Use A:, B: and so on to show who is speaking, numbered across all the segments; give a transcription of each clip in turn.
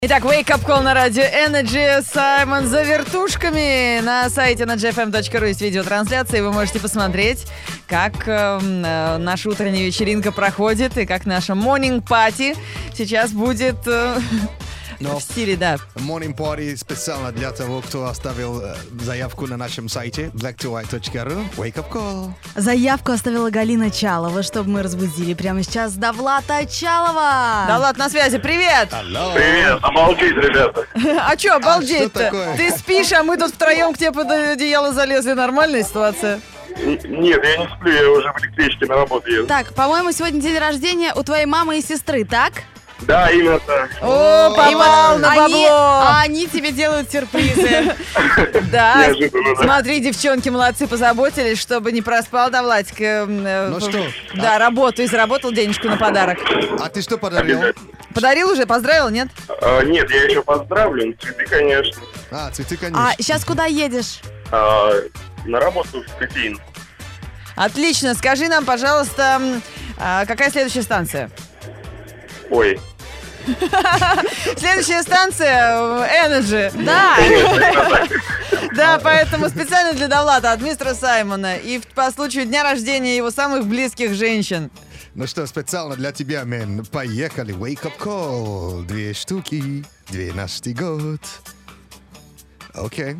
A: Итак, Wake Up Call на радио Energy. Саймон за вертушками. На сайте energyfm.ru есть видеотрансляция, и вы можете посмотреть, как наша утренняя вечеринка проходит и как наша morning party сейчас будет в стиле, да.
B: Morning Party специально для того, кто оставил заявку на нашем сайте black2white.ru. Wake Up Call.
C: Заявку оставила Галина Чалова, чтобы мы разбудили прямо сейчас Давлата Чалова.
A: Давлат на связи, привет!
B: Hello.
D: Привет, обалдеть, ребята.
A: А чё, обалдеть-то?
B: что такое?
A: Ты спишь, а мы тут втроем к тебе под одеяло залезли. Нормальная ситуация?
D: Нет, я не сплю, я уже в электричке на работу еду.
C: Так, по-моему, сегодня день рождения у твоей мамы и сестры, так?
D: Да, именно так.
A: О, попал на бабло!
C: Они тебе делают сюрпризы.
A: Да,
D: Неожиданно, да?
A: смотри, девчонки молодцы, позаботились, чтобы не проспал Давлатик.
B: Ну что?
A: Да, работу и заработал денежку на подарок.
B: А ты что подарил?
A: Подарил уже, поздравил, нет?
D: Нет, я еще поздравлю. Цветы, конечно.
B: Цветы, конечно.
C: А сейчас куда едешь?
D: На работу в кофеин.
A: Отлично, скажи нам, пожалуйста, какая следующая станция?
D: Ой.
A: Следующая станция Energy. Да. Да, поэтому специально для Давлата от мистера Саймона и по случаю дня рождения его самых близких женщин.
B: Ну что, специально для тебя, мен. Поехали. Wake Up Call. 2 штуки. 12 год. Окей.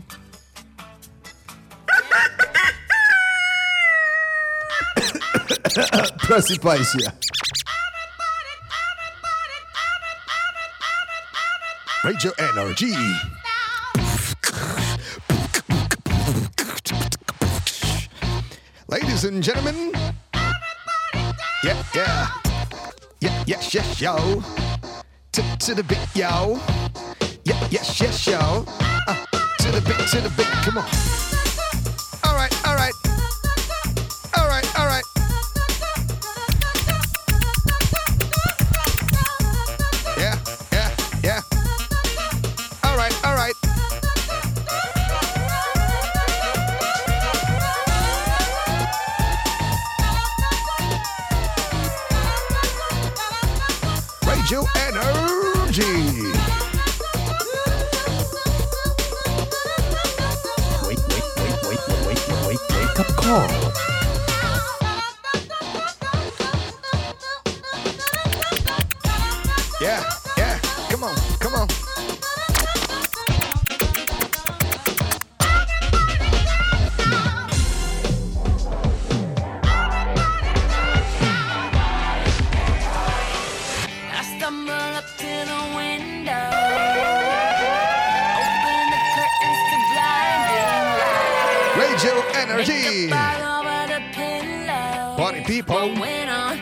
B: Просыпайся. Radio Energy. Ladies and gentlemen. Yeah. Yes, yo. To the big, yo. Yes, yo. To the big, come on. All right. Yeah. All right. Radio Energy. Wake up call. Yeah. Come on.
E: I stumble up to the window, open the curtains to blinding light.
B: Radio Energy.
E: Make up all over the pillow.
B: Party people.
E: What went on?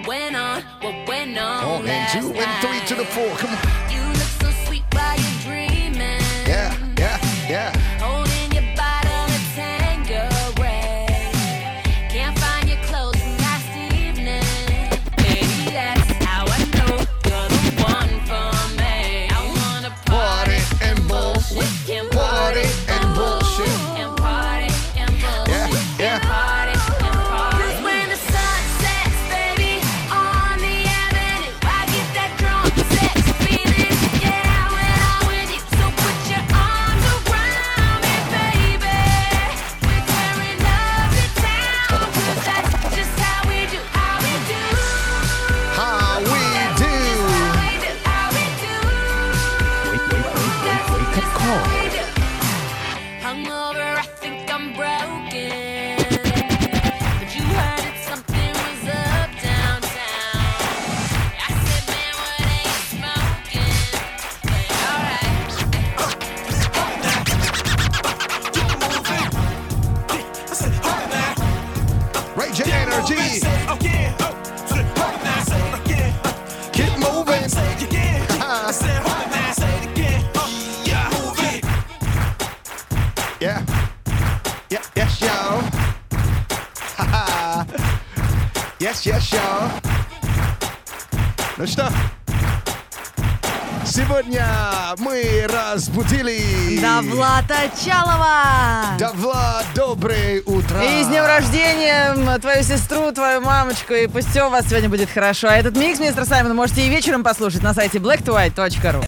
B: 1 and 2 and 3 to the 4. Come on.
E: You look so sweet while you're dreaming.
B: Yeah.
E: Holding your bottle of Tanqueray. Can't find your clothes from last evening. Maybe that's how I know you're the one for me. I wanna
B: Party and bullshit.
E: and
B: Party and bullshit.
E: and party and bullshit.
B: Yeah.
E: Party and party. 'Cause when the sun sets, baby, on the avenue, I get that drunk sex feeling. Yeah, when I'm with you, so put your arms around me, baby. We're tearing up the town, 'cause that's just how we do, how we do.
B: How we do.
E: How we do.
B: Wake up call.
E: Hungover, I think I'm broken. But you heard that something was up downtown. I said, man, what are you smoking? But alright.
B: Radio Energy. Keep moving. Yeah. Yes, yo. Yes, yo. Ну что? Сегодня мы разбудили
C: Давлата Чалова.
B: Давла, доброе утро.
A: И с днем рождения твою сестру, твою мамочку. И пусть все у вас сегодня будет хорошо. А этот микс мистер Саймон можете и вечером послушать на сайте black2white.ru.